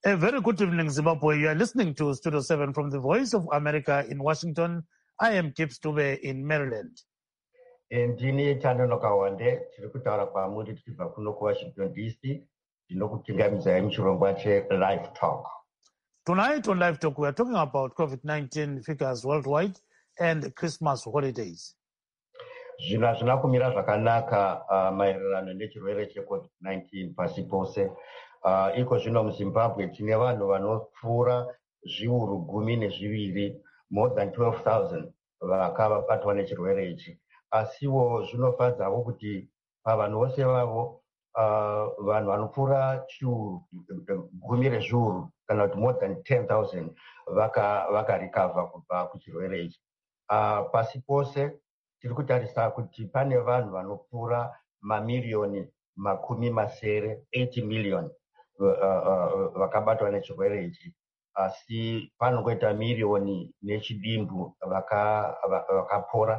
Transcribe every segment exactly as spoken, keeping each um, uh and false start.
A very good evening, Zimbabwe. You are listening to Studio seven from the Voice of America in Washington. I am Gibbs Dube in Maryland. Ndini Chandanoka Wande, tirikutaura kwamuri tichibva kuno kuWashington D C, ndinokutingamidzai muchirongwa che-Live Talk. Tonight on Live Talk, we are talking about COVID nineteen figures worldwide and Christmas holidays. Zvinhu hazvina kumira zvakanaka uh, maererano nechirwere che-COVID nineteen pasi pose. Uh, iko zvino muZimbabwe tine vanhu vanopfuura zviuru gumi nezviviri, more than twelve thousand vakabatwa nechirwere ichi. Asiwo zvinofadzavo kuti pavanhu vose vavo uh, vanhu vanopfuura chiuru gumi rezviuru kana kuti more than ten thousand vakarikavha vaka kubva kuchirwere ichi. Uh, pasi pose tiri kutarisa kuti pane vanhu vanopfuura mamiliyoni makumi masere eighty million vakabatwa nechirwere ichi, asi panongoita miriyoni nechidimbu vakapora,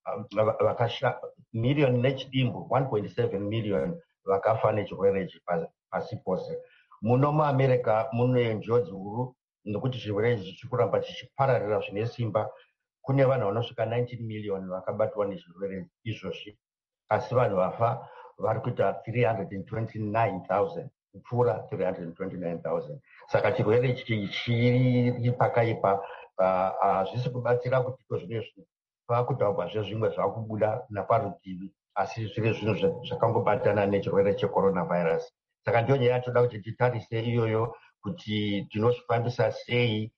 miriyoni nechidimbu one point seven million vakafa nechirwere ichi pasi pose. Muno muAmerica mune njodzi huru nekuti chirwere ichi chikuramba chichipararira zvine simba. Kune vanhu vanosvika nineteen million vakabatwa nechirwere izvozvi, asi vanhu vafa vari kuita three hundred twenty-nine thousand, kupfuura three hundred twenty-nine thousand. Saka chirwere ichi chiri pakaipa, hazvisi kubatsira kuti iko zvinezvi pakutaurwa zvezvimwe zvakubuda naparutivi, asi zviri zvinhu zvakangobatana nechirwere checoronavirus. Saka ndiyo nyaya toda kuti titarise iyoyo kuti tinozvifambisa sei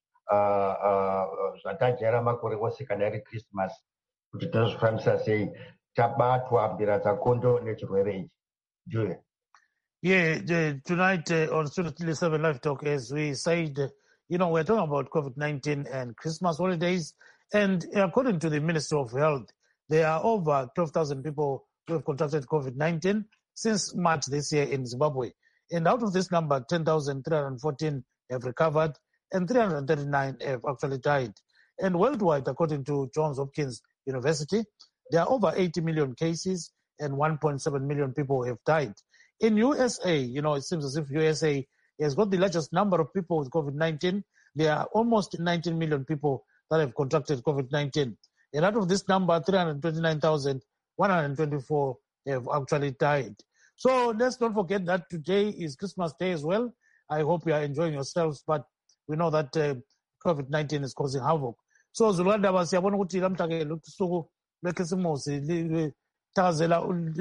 zvatajaira makore ose kana iri Christmas, kuti tinozvifambisa sei tabatwa mbira dzakondo nechirwere ichi. Ndiyo. Yeah, the, tonight uh, on Studio seven Live Talk, as we said, uh, you know, we're talking about COVID nineteen and Christmas holidays. And according to the Ministry of Health, there are over twelve thousand people who have contracted COVID nineteen since March this year in Zimbabwe. And out of this number, ten thousand three hundred fourteen have recovered and three hundred thirty-nine have actually died. And worldwide, according to Johns Hopkins University, there are over eighty million cases and one point seven million people have died. In U S A, you know, it seems as if U S A has got the largest number of people with COVID nineteen. There are almost nineteen million people that have contracted COVID nineteen. And out of this number, three hundred twenty-nine thousand one hundred twenty-four have actually died. So let's not forget that today is Christmas Day as well. I hope you are enjoying yourselves, but we know that uh, COVID nineteen is causing havoc. So Zulanda basiyabona ukuthi lamhlanje lusuku lweKhisimusi lithakazela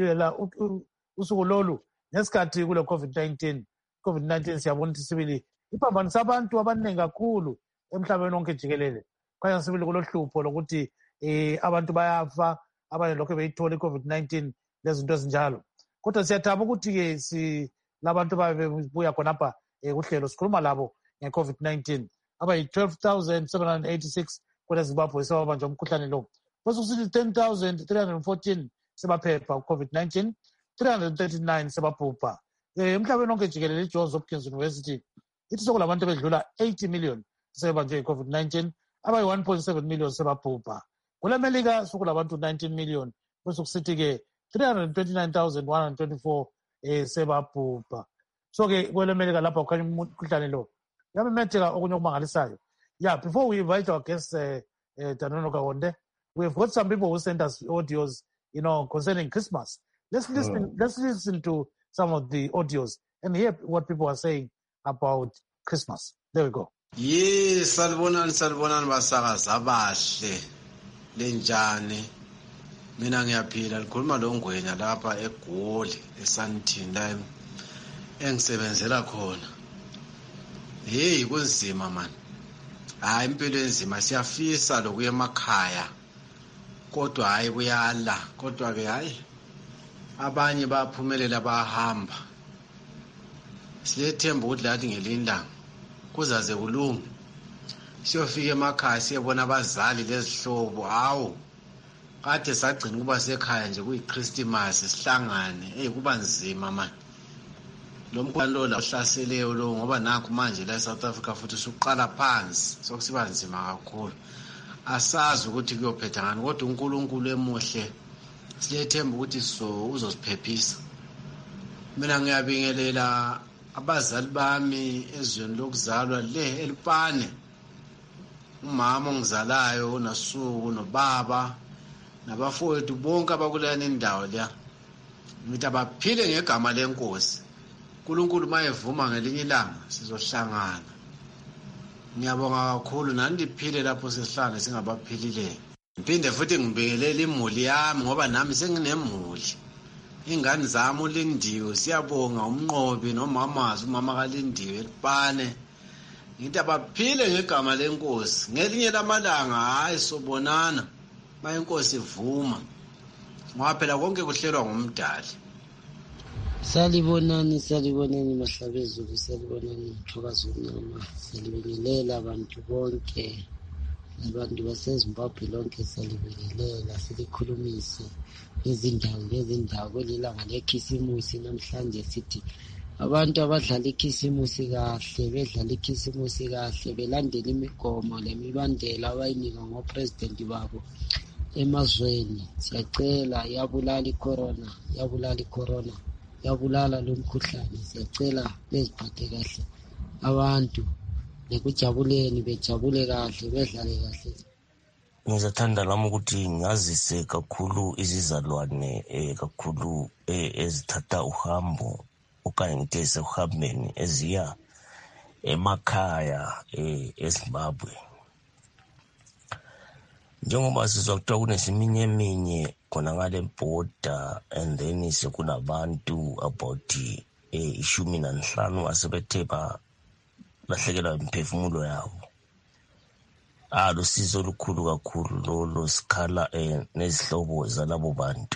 usuku lolu nesikhathi kule COVID nineteen. COVID nineteen siyabona ukuthi sibili iphambanisa abantu abaningi kakhulu emhlabeni wonke jikelele. Kwaya sibili kulohlupho lokuthi eh abantu bayafa, abanye lokho beyithola iCovid nineteen lezinto ezinjalo. Kodwa siyathaba ukuthi ke si labantu babebuya khonapha uhlelo sikhuluma labo ngeCovid nineteen. Abayi twelve thousand seven hundred eighty-six kwele Zimbabwe sebabanjwa umkhuhlane lo. Basukusithi ten thousand three hundred fourteen sebaphepha uCovid nineteen, three hundred thirty-nine sebabhubha. Eh emhlabeni wonke jikelele iJohns Hopkins University ithi sokulabantu bedlula eighty million sebanjwe iCovid nineteen, abayi one point seven million sebabhubha. KuleMelika sokulabantu nineteen million basukusithi ke three hundred twenty-nine thousand one hundred twenty-four eh sebabhubha. So ke KuleMelika lapha kukhanya umkhuhlane lo yamemetheka okunye okumangalisayo. Yeah, before we invite our guests, uh, uh, Tanonoka Wonde, we've got some people who sent us audios, you know, concerning Christmas. Let's listen. Mm. Let's listen to some of the audios and hear what people are saying about Christmas. There we go. Yes, salibonani salibonani basakazi abahle lenjani. Mina ngiyaphila likhuluma lo ngwenya lapha eGoli eSandton la engisebenzela khona. Hey, kunzima man. Hayi impilo enzima siyafisa lokuya emakhaya. Kodwa hayi kuyala, kodwa ke hayi abanye baphumelela bahamba. Silethemba ukuthi lathi ngelindanga kuzaze kulunge. Siyofika emakhaya siyebona abazali lezihlobo, awu kade sagcina kuba sekhaya nje kuyiChristmas sihlangane. Hey kuba nzima man. Lo mkhuhlane lo ohlaseleyo lo ngoba nakho manje la eSouth Africa futhi usuqala phansi sokusiba nzima kakhulu. Asazi ukuthi kuyophetha ngani kodwa uNkulunkulu emuhle siyethemba ukuthi so uzosiphephisa. Mina ngiyabingelela abazali bami ezweni lokuzalwa le eLupane, umama ongizalayo uNasuku nobaba nabafowethu bonke abakulana indawo leya, ngithi abaphile ngegama lenkosi. uNkulunkulu mayevuma ngelinye ilanga sizohlangana. Ngiyabonga kakhulu nani liphile lapho sesihlangane singabaphilileyo. Ngiphinde futhi ngibingelele imuli yami ngoba nami senginemuli. Ingane zami uLindiwe, siyabonga umnqobi nomamazi umama kaLindiwe eLupane. Ngithi abaphile ngegama lenkosi. Ngelinye lamalanga hayi sobonana ma inkosi ivuma. Ngoba phela konke kuhlelwa ngumdali. Salibonani, salibonani Mahlabezulu, salibonani Mthokazi Umnyama, salibingelela abantu bonke, abantu baseZimbabwe lonke salibingelela, silikhulumise ngezindawo ngezindawo kwelilanga lekhisimusi. Namhlanje sithi abantu abadlala ikhisimusi kahle, bedlala ikhisimusi kahle, belandela imigomo lemibandela abayinika ngopresidenti babo emazweni. Siyacela yabulala icorona, yabulala icorona, yabulala lo mkhuhlane. Siyacela beziphathe kahle abantu, nekujabuleni bejabule kahle, bedlale kahle. Ngizathanda lami ukuthi ngazise kakhulu izizalwane eh, kakhulu eh, ezithatha uhambo okanye ngithi esehambeni eziya emakhaya eh, eZimbabwe. Njengoba sizwa kuthiwa kunesiminya eminye khona ngale border, and then sekunabantu about eh, ishumi nanhlanu asebethe balahlekelwa imiphefumulo yabo. Ah, lusizo olukhulu kakhulu lolo sikhala eh, nezihlobo zalabo bantu.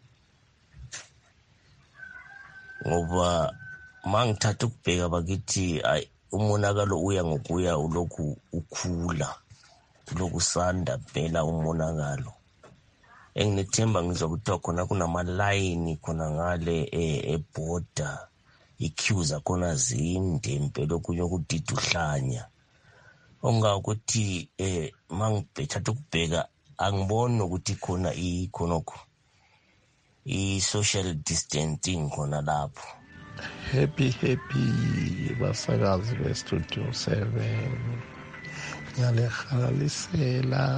Ngoba mangithatha ukubheka bakithi umonakalo uya ngokuya ulokhu ukhula, ulokhu sanda phela umonakalo. Enginethemba ngizwa kuthiwa khona kunamalayini khona ngale eborder, i-queues zakhona zinde impela okunye okudida uhlanya. Ongakuthi eh mangibhethatha ukubheka angiboni ukuthi khona ikhonokho i-social distancing khona lapho. Happy happy basakazi be-Studio seven, ngiyalehalalisela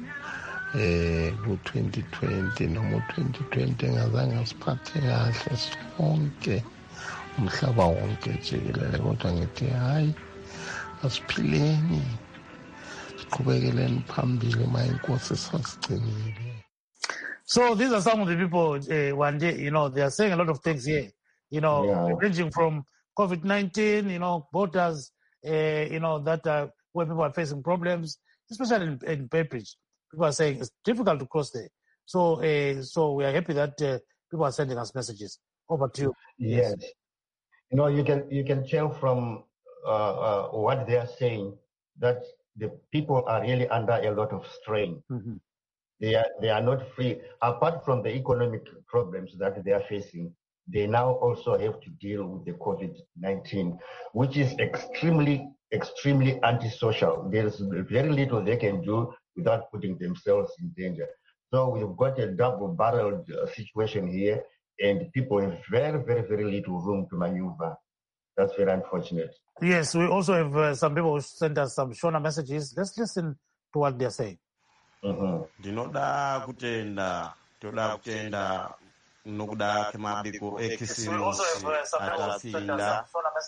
eh ku-twenty twenty noma twenty twenty ngazange ngasiphathe kahle sonke umhlaba wonke jikelele, kodwa ngithi hayi asiphileni siqhubekeleni phambili ma inkosi sasigcinile. So these are some of the people, uh, one day, you know, they are saying a lot of things here, you know, yeah. ranging from COVID nineteen, you know, borders, uh, you know, that uh, where people are facing problems, especially in, in Beppridge. People are saying it's difficult to cross there. So uh, so we are happy that uh, people are sending us messages. Over to you. Yes. yes. You know, you can you can tell from uh, uh, what they are saying that the people are really under a lot of strain. Mm-hmm. They are they are not free. Apart from the economic problems that they are facing, they now also have to deal with the COVID nineteen, which is extremely, extremely antisocial. There is very little they can do without putting themselves in danger. So we've got a double-barreled uh, situation here, and people have very, very, very little room to maneuver. That's very unfortunate. Yes, we also have uh, some people who sent us some shorter messages. Let's listen to what they're saying. Ndinoda kutenda toda kutenda nokuda kemabiko ekisimusi atapinda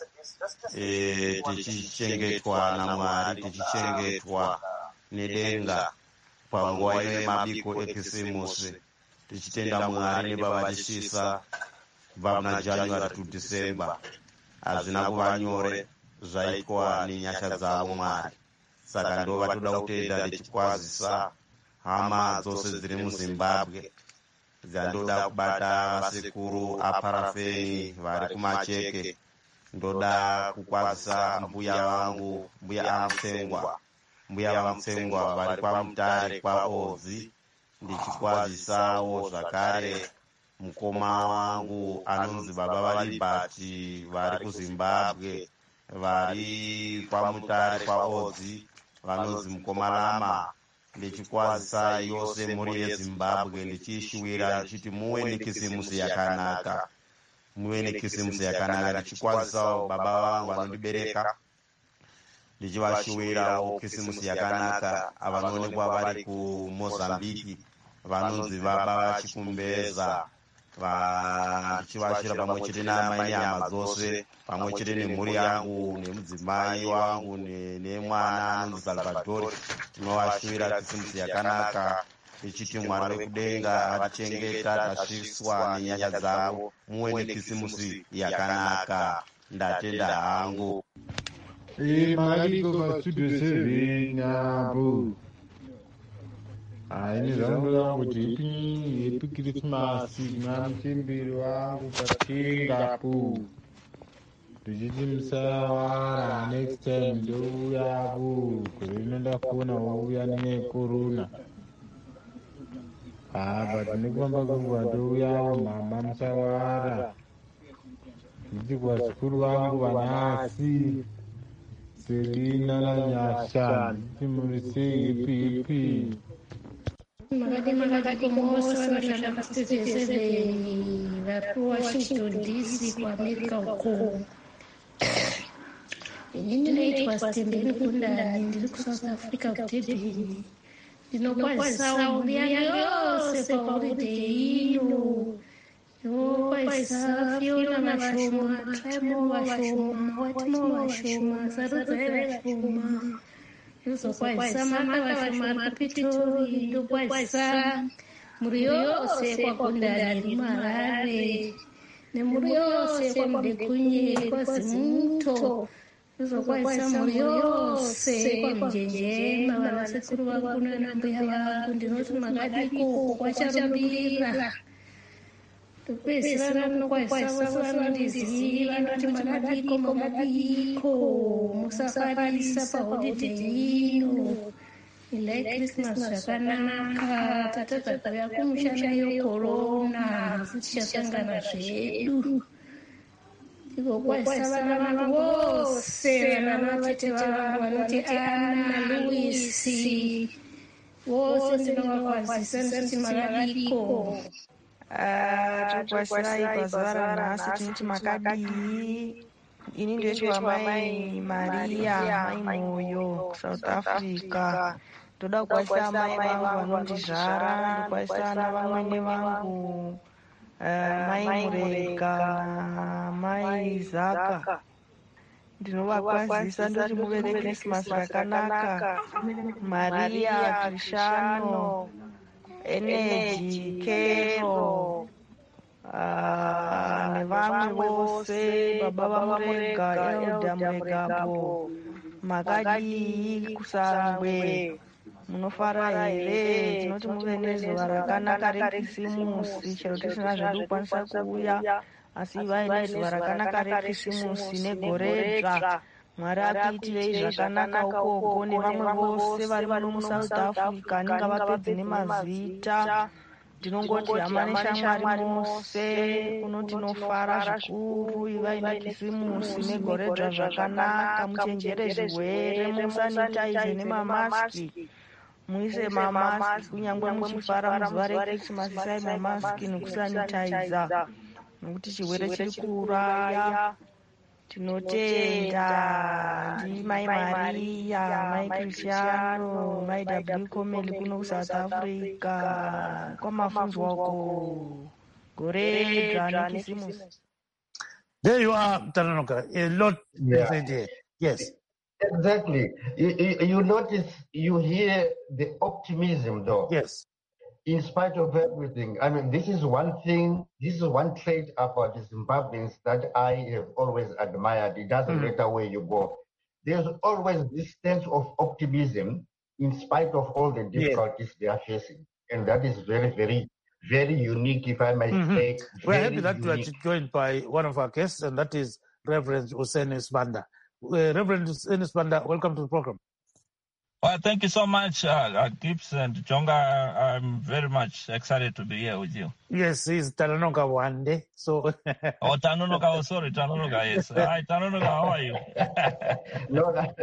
eh tichichengetwa na Mwari, tichichengetwa nedenga panguwa ino yemabiko ekisimusi, tichitenda Mwari nebavachisa kubva muna January to December hazvina kuva nyore zvaitwa nenyasha dzavo Mwari. Saka ndo vatoda kutenda tichikwazisa hama dzose dziri muZimbabwe dzandoda kubata vasekuru aparafeni vari kumacheke. Ndoda kukwazisa mbuya vangu, mbuya Amutsengwa, mbuya Vamutsengwa vari kwaMutare kwaOdzi. Ndichikwazisawo zvakare mukoma wangu anonzi Baba vaLibati vari kuZimbabwe, vari kwaMutare kwaOdzi vanonzi Mukomalama. Ndichikwazisa yose muri yeZimbabwe, ndichiishuwira ndichiti muwe nekisimusi yakanaka. muve nekisimusi yakanaka. Ndichikwazisawo baba vangu vanondibereka, ndichivashuwirawo kisimusi yakanaka, avanoonekwa vari kumozambiki vanonzi baba vachikumbeza, ndichivashira pamwe chete namai hama dzose, pamwe chete nemhuri yangu nemudzimai wangu nemwana anonzi Salvador. Tinovashuvira kisimusi yakanaka tichiti Mwari wekudenga atichengeta tasviswa nenyaya dzavo. Muwe nekisimusi yakanaka. Ndatenda hangu. Eh, Mariko kwa studio seven hapo. Haini zvangu zangu tipi ipi Christmas na mchimbiri wangu patingapo. Tichiti musawara next time ndouya hapo. Kurinda kuona wauya ne corona. Ah, but nikwamba kwa ndouya mama musawara. Tichiti kwa skuru wangu vanasi. Selina na Nyasha, Timurisi, ipi ipi. Magadi magadi kumosa wanashala kastete watu Washington D C kwa Amerika huko. Nini naitwa Stembele kunda ndili ku South Africa kutebini. Ndinokuwa sawa yose kwa holiday ino. Yo paisa fiona mashoma, tremo mashoma, watimo mashoma, saruzere mashoma. Yuso paisa mama mashoma, pitori, ndo paisa. Muriose kwa kundani marare. Ne muriose kwa mdekunye kwa simuto. Yuso paisa muriose kwa mjenjema. Wana sekuru wakuna na mbuya wangu. Ndinosu magadiko kwa charubira. Pesana no kwa sawa no dizila no timadiko magadiko musafari sapa holiday ile Christmas yakanaka tata tata yakumshana yo corona sishasanga na shedu iko kwa sawa na wose na matete wanoti Ana Luisi wose ndio kwa sisi magadiko. Tukwasirai pazuva ranhasi tinoti makadii. Ini ndoitwa mai Maria mai Moyo South Africa. Ndoda kukwasisa mai vangu vanondizvara, ndokwasisa na vamwene vangu mai Murega mai Zaka. Ndinovakwazisa ndoti muve neChristmas rakanaka. Maria Cristiano Energy, Kero, nevamwe vose, baba vamurega, Elda Muregapo, makadii kusangwe, munofara here, tinoti muve nezuva rakanaka rekisimusi, chero tisina zvedu kukwanisa kuuya, asi ivai nezuva rakanaka rekisimusi negoredzva. Mwari akuitirei zvakanaka ukoko nevamwe vose vari vano muSouth Africa ninga vapedzi nemazita. Ndinongoti hama neshamwari mose kuno tinofara zvikuru, ivai nekisimusi negoredzva zvakanaka, muchenjere zvirwere, musanitaize nemamaski, muise mamaski kunyangwe muchifara muzuva rekrisimasi, isai mamaski nekusanitaiza nokuti chirwere chiri kuuraya. Tinotenda ndi mai Maria, mai Cristiano, mai W Komeli kuno kuSouth Africa. Kwamafunzwa uko goredzva nekisimusi. There you are, Talanoka. A lot yeah. said here. Yes. Exactly. You, you, you notice, you hear the optimism though. Yes. In spite of everything. I mean, this is one thing, this is one trait about the Zimbabweans that I have always admired. It doesn't mm. matter where you go. There's always this sense of optimism in spite of all the difficulties yes. they are facing. And that is very, very, very unique, if I may mm-hmm. say. We're happy that unique. We are joined by one of our guests, and that is Reverend Hussein Sibanda. Uh, Reverend Hussein Sibanda, welcome to the program. Well, thank you so much, uh, uh, Gibbs and Jonga. I'm very much excited to be here with you. Yes, he's Talanoka one day. So. oh, Talanoka, oh, sorry, Talanoka, yes. Hi, Talanoka, how are you? no, no.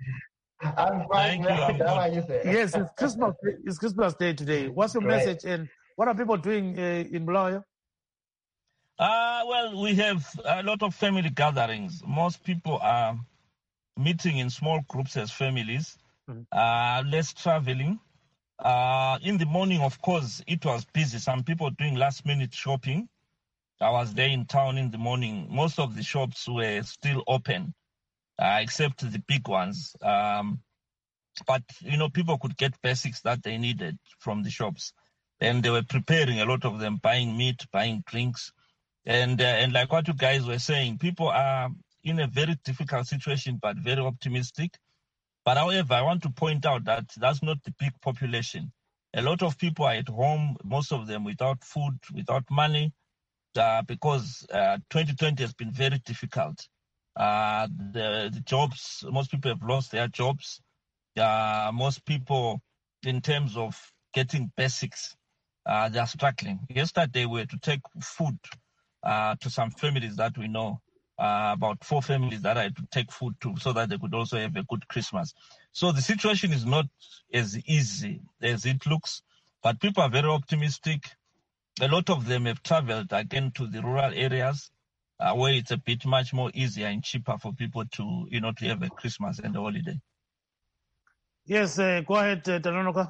I'm fine. Thank you. I'm how are you, sir? Yes, it's Christmas, it's Christmas Day today. What's your right. message and what are people doing uh, in Bulawayo? Uh, well, we have a lot of family gatherings. Most people are meeting in small groups as families, mm-hmm. uh, less traveling. Uh, in the morning, of course, it was busy. Some people doing last-minute shopping. I was there in town in the morning. Most of the shops were still open, uh, except the big ones. Um, but, you know, people could get basics that they needed from the shops. And they were preparing, a lot of them, buying meat, buying drinks. And, uh, and like what you guys were saying, people are in a very difficult situation, but very optimistic. But however, I want to point out that that's not the big population. A lot of people are at home, most of them without food, without money, uh, because uh, twenty twenty has been very difficult. Uh, the, the jobs, most people have lost their jobs. Uh, most people, in terms of getting basics, uh, they are struggling. Yesterday, we were to take food uh, to some families that we know. Uh, about four families that I had to take food to so that they could also have a good Christmas. So the situation is not as easy as it looks, but people are very optimistic. A lot of them have traveled again to the rural areas uh, where it's a bit much more easier and cheaper for people to, you know, to have a Christmas and a holiday. Yes, uh, go ahead, uh, Tanonoka.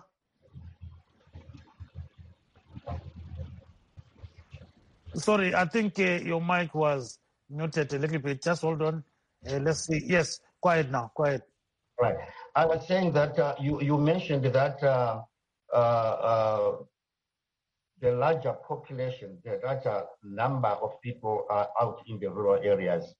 Sorry, I think uh, your mic was muted a little bit. Just hold on. Uh, let's see. Yes, quiet now. Quiet. Right. I was saying that uh, you, you mentioned that uh, uh, uh, the larger population, the larger number of people are out in the rural areas.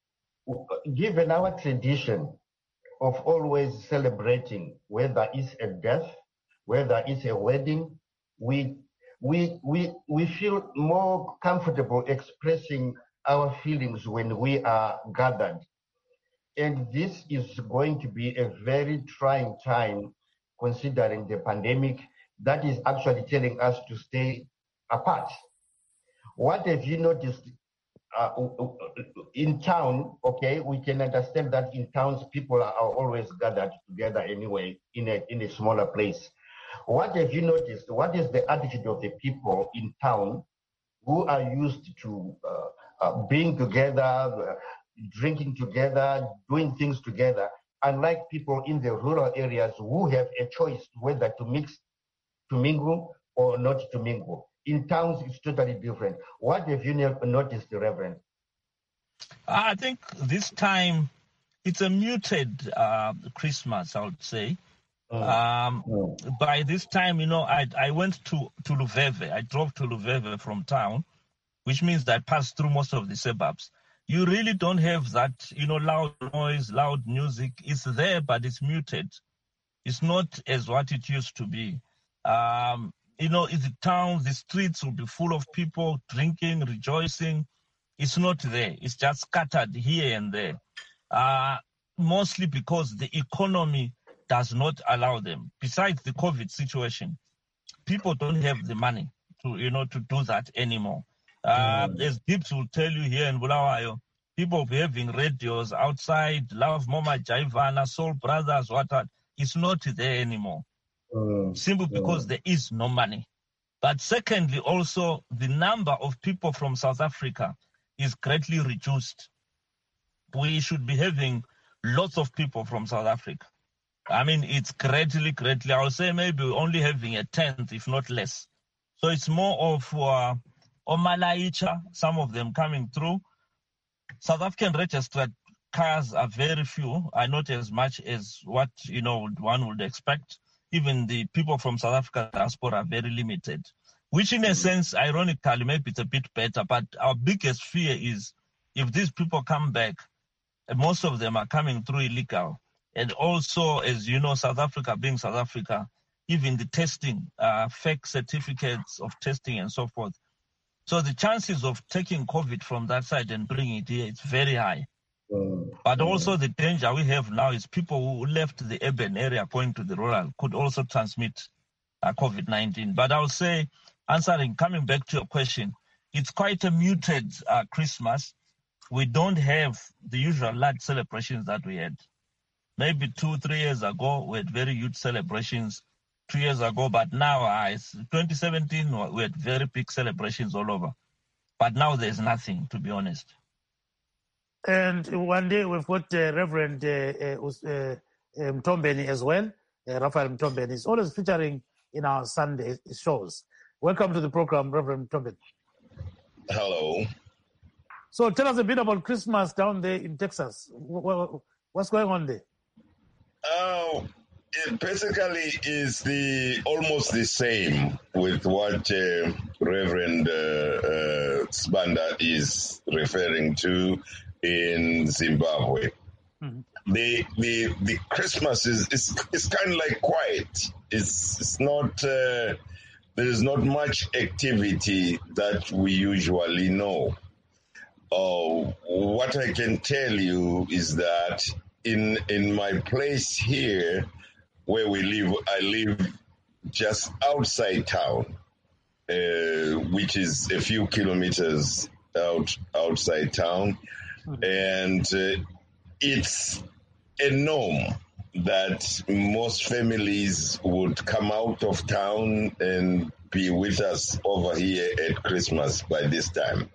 Given our tradition of always celebrating, whether it's a death, whether it's a wedding, we we we we feel more comfortable expressing our feelings when we are gathered. And this is going to be a very trying time considering the pandemic that is actually telling us to stay apart. What have you noticed uh, in town? Okay, we can understand that in towns people are always gathered together anyway in a, in a smaller place. What have you noticed? What is the attitude of the people in town who are used to uh, uh, being together, uh, drinking together, doing things together, unlike people in the rural areas who have a choice whether to mix, to mingle or not to mingle? In towns, it's totally different. What have you noticed, Reverend? I think this time it's a muted uh, Christmas, I would say. Mm. Um, mm. By this time, you know, I I went to, to Luveve. I drove to Luveve from town, which means that I passed through most of the suburbs. You really don't have that, you know, loud noise, loud music. It's there, but it's muted. It's not as what it used to be. Um, you know, in the towns, the streets will be full of people drinking, rejoicing. It's not there. It's just scattered here and there. Uh, mostly because the economy does not allow them. Besides the COVID situation, people don't have the money to, you know, to do that anymore. Uh, mm. As Gibbs will tell you here in Bulawayo, people will be having radios outside, Love Mama Jaivana, Soul Brothers, what what. It's not there anymore. Mm. Simply because mm. there is no money. But secondly, also, the number of people from South Africa is greatly reduced. We should be having lots of people from South Africa. I mean, it's greatly, greatly, I would say maybe only having a tenth, if not less. So it's more of uh, Omalaicha, some of them coming through. South African registered cars are very few, are not as much as what, you know, one would expect. Even the people from South Africa diaspora are very limited, which in a sense, ironically, maybe it's a bit better. But our biggest fear is if these people come back, most of them are coming through illegal. And also, as you know, South Africa being South Africa, even the testing, uh, fake certificates of testing and so forth. So the chances of taking COVID from that side and bringing it here, it's very high. Mm. But also the danger we have now is people who left the urban area going to the rural could also transmit uh, COVID nineteen. But I would say, answering, coming back to your question, it's quite a muted uh, Christmas. We don't have the usual large celebrations that we had. Maybe two, three years ago, we had very huge celebrations, two years ago, but now, uh, it's twenty seventeen, we had very big celebrations all over. But now there's nothing, to be honest. And one day we've got uh, Reverend uh, uh, uh, Mtombeni as well. Uh, Raphael Mtombeni is always featuring in our Sunday shows. Welcome to the program, Reverend Mtombeni. Hello. So tell us a bit about Christmas down there in Texas. What's going on there? Uh, it basically is the almost the same with what uh, Reverend uh, uh, Sibanda is referring to in Zimbabwe. Mm-hmm. The the the Christmas is is, is kind of like quiet. It's it's not uh, there is not much activity that we usually know. Uh, what I can tell you is that in in my place here where we live, I live just outside town, uh, which is a few kilometers out outside town. And uh, it's a norm that most families would come out of town and be with us over here at Christmas by this time.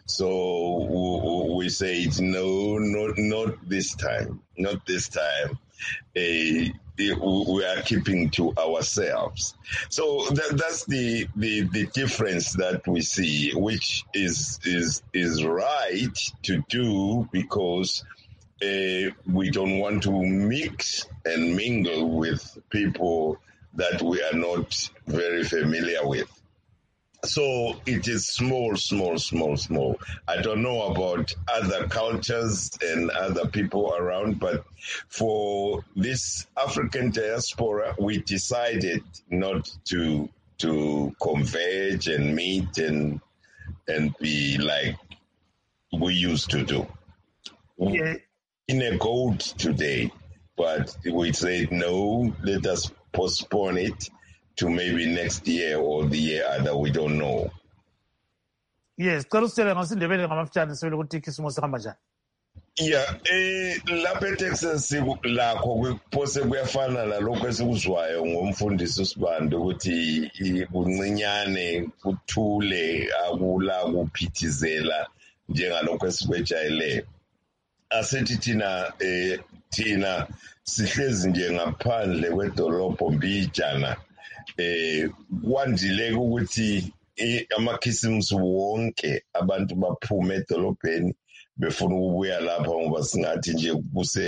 So we say, no, not, not this time, not this time. Uh, we are keeping to ourselves. So that, that's the, the the difference that we see, which is is is right to do because uh, we don't want to mix and mingle with people that we are not very familiar with. So it is small, small, small, small. I don't know about other cultures and other people around, but for this African diaspora, we decided not to to converge and meet and and be like we used to do. Yeah. In a gold today, but we said no, let us postpone it to maybe next year or the year other, we don't know. Yes, karusela ngasindebele ngamafutshane sibele ukuthi Christmas ihamba njani. Yeah, eh lapha eTexas lakho kupose kuyafana lalokho esikuzwayo ngomfundisi uSibanda ukuthi kuncinyane kuthule akula kuphithizela njengalokho esikwejayele. Asithi thina eh thina sihlezi nje ngaphandle kwedolobho Mbijana. Eh kwandile ukuthi amakhisimusi wonke abantu baphume edolobheni befuna ukubuya lapha ngoba singathi nje kuse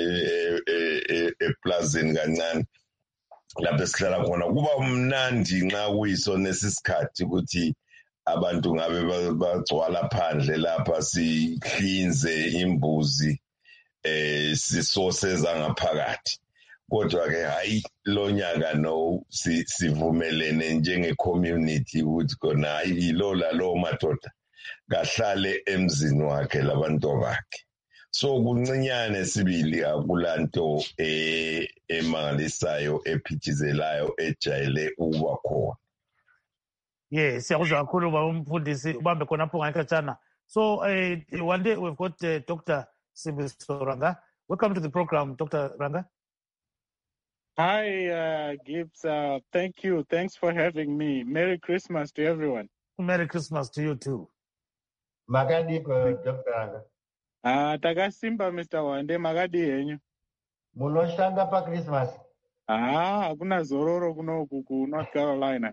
eplazini kancane lapho esihlala khona kuba mnandi nxa kuyisona esisikhathi ukuthi abantu ngabe bagcwala phandle lapha sihlinze imbuzi eh sisoseza ngaphakathi. Kodwa ke hayi lo nyaka no sivumelene njenge-community ukuthi kona hayi lo lalo madoda kahlale emzini wakhe labantu bakhe. So kuncinyane sibili akulanto eh emangalisayo ephithizelayo ejayele ukuba khona. Yes, siyakuzwa kakhulu baba umfundisi ubambe khonapho ngakhatshana. So uh, one day we've got uh, Doctor Sibusiso Ranga. Welcome to the program, Doctor Ranga. Hi, uh, Gibbs. Uh, thank you. Thanks for having me. Merry Christmas to everyone. Merry Christmas to you too. Magadi, uh, Doctor Ranga. Ah, takasimba Mister Wande, magadi yenyu. Munoshanda pa Christmas. Ah, hakuna zororo kuno kuku North Carolina.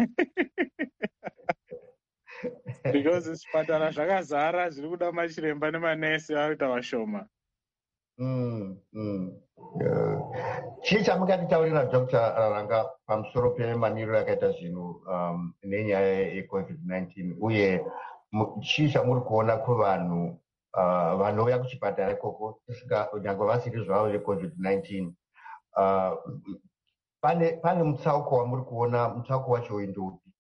Because zvipatara zvakazara zviri kuda machiremba nemanesi vakuita vashoma. Mm, mm. Chii chamungatitaurira Doctor Ranga pamusoro pemamiriro akaita zvinhu um, nenyaya yecovid nineteen uye chii chamuri kuona kuvanhu uh, vanouya kuchipatara ikoko nyangwe vasiri zvavo vecovid nineteen uh, pane pane mutsauko wamuri kuona mutsauko wacho ndopi?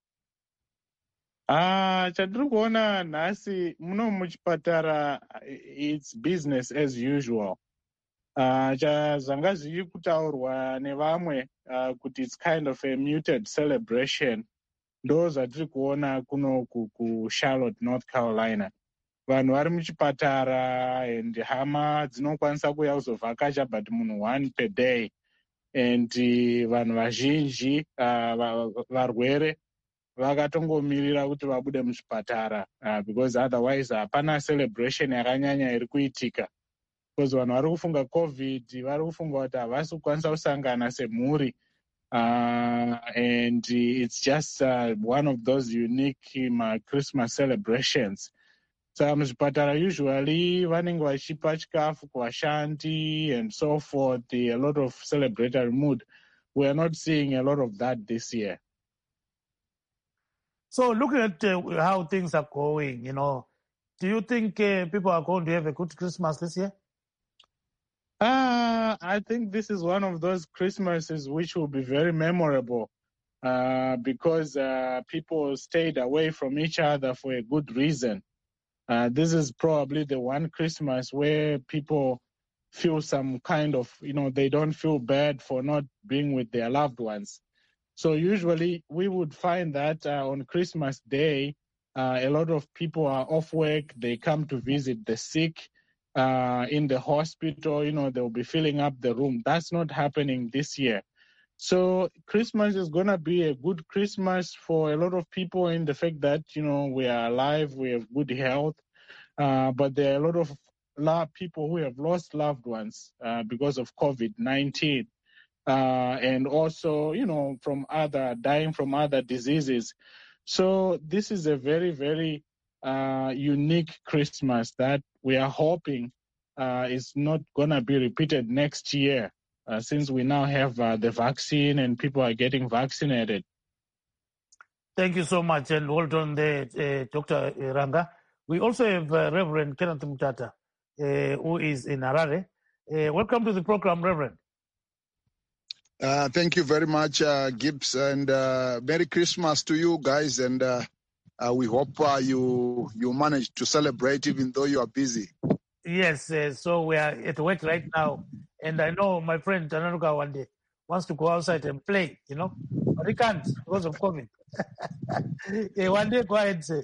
Ah, chatiri kuona nhasi muno muchipatara it's business as usual. Uh, zvanga zviri kutaurwa nevamwe uh, kuti it's kind of a muted celebration ndo zvatiri kuona kuno kuCharlotte, North Carolina. Vanhu vari muchipatara and hama dzinokwanisa kuuya kuzovhakacha but munhu one per day and uh, vanhu vazhinji uh, varwere vakatongomirira kuti vabude muzvipatara uh, because otherwise hapana celebration yakanyanya iri kuitika because vanhu vari kufunga covid vari kufunga kuti havasi kukwanisa kusangana semhuri uh, and it's just uh, one of those unique um, Christmas celebrations. So muzvipatara usually vanenge vachipa chikafu kuvashandi and so forth, a lot of celebratory mood. We are not seeing a lot of that this year. So looking at uh, how things are going, you know, do you think uh, people are going to have a good Christmas this year? Uh, I think this is one of those Christmases which will be very memorable uh, because uh, people stayed away from each other for a good reason. Uh, this is probably the one Christmas where people feel some kind of, you know, they don't feel bad for not being with their loved ones. So usually we would find that uh, on Christmas Day, uh, a lot of people are off work. They come to visit the sick uh, in the hospital. You know, they'll be filling up the room. That's not happening this year. So Christmas is going to be a good Christmas for a lot of people in the fact that, you know, we are alive, we have good health. Uh, but there are a lot of lot people who have lost loved ones uh, because of COVID nineteen. Uh, and also, you know, from other, dying from other diseases. So this is a very, very uh, unique Christmas that we are hoping uh, is not going to be repeated next year uh, since we now have uh, the vaccine and people are getting vaccinated. Thank you so much, and well done there, uh, Doctor Ranga. We also have uh, Reverend Kenneth Mutata, uh, who is in Harare. Uh, welcome to the program, Reverend. Uh, thank you very much, uh, Gibbs, and uh, Merry Christmas to you guys. And uh, uh, we hope uh, you you manage to celebrate even though you are busy. Yes, uh, so we are at work right now, and I know my friend Tananuka one day wants to go outside and play, you know, but he can't because of COVID. Yeah, one day, go ahead, say.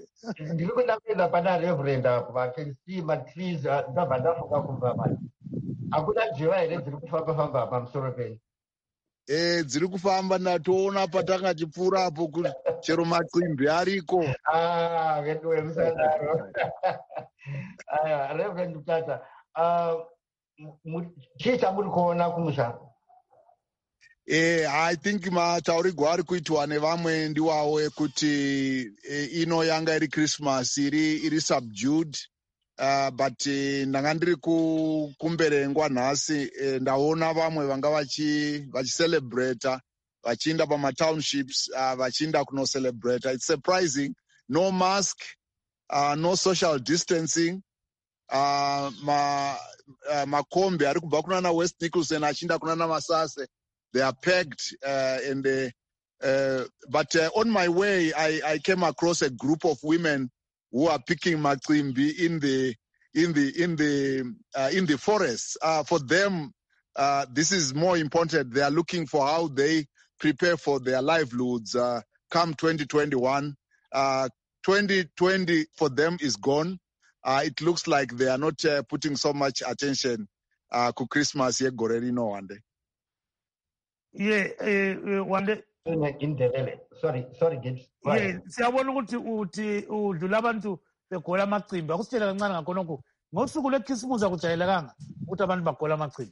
Eh, dziri kufamba ndatoona patanga chipfuura apo chero macimbi ariko. Ah, ngetwe msandaro. Aya, Reverend Mutata, uh, chita muri kuona kumusha. Eh, I think mataurigwa ari kuitwa nevamwe ndiwawo ekuti eh, ino yanga iri Christmas iri iri subdued. Uh, but uh, ndanga ndiri kumberengwa nhasi uh, ndaona vamwe vanga vachi vachicelebrata vachienda pamatownships uh, vachienda kunocelebrata. It's surprising. No mask, uh, no social distancing. Uh, ma uh, makombi ari kubva kunana West Nicholson achienda kunana Masase. They are pegged uh, and they, uh, but uh, on my way I, I came across a group of women who are picking macimbi in the in the in the uh, in the forest. Uh, for them, uh, this is more important. They are looking for how they prepare for their livelihoods. Uh, come twenty twenty-one, uh, twenty twenty for them is gone. Uh, it looks like they are not uh, putting so much attention uh, to Christmas here. Gorerino one day. Yeah, uh, one day. Sorry, sorry, Gibbs. Yeah, siyabona ukuthi uthi udlula abantu begola amacimbi akusitshela kancane ngakhonokho ngosuku lwekhisimusi akujayelekanga ukuthi abantu bagola amacimbi.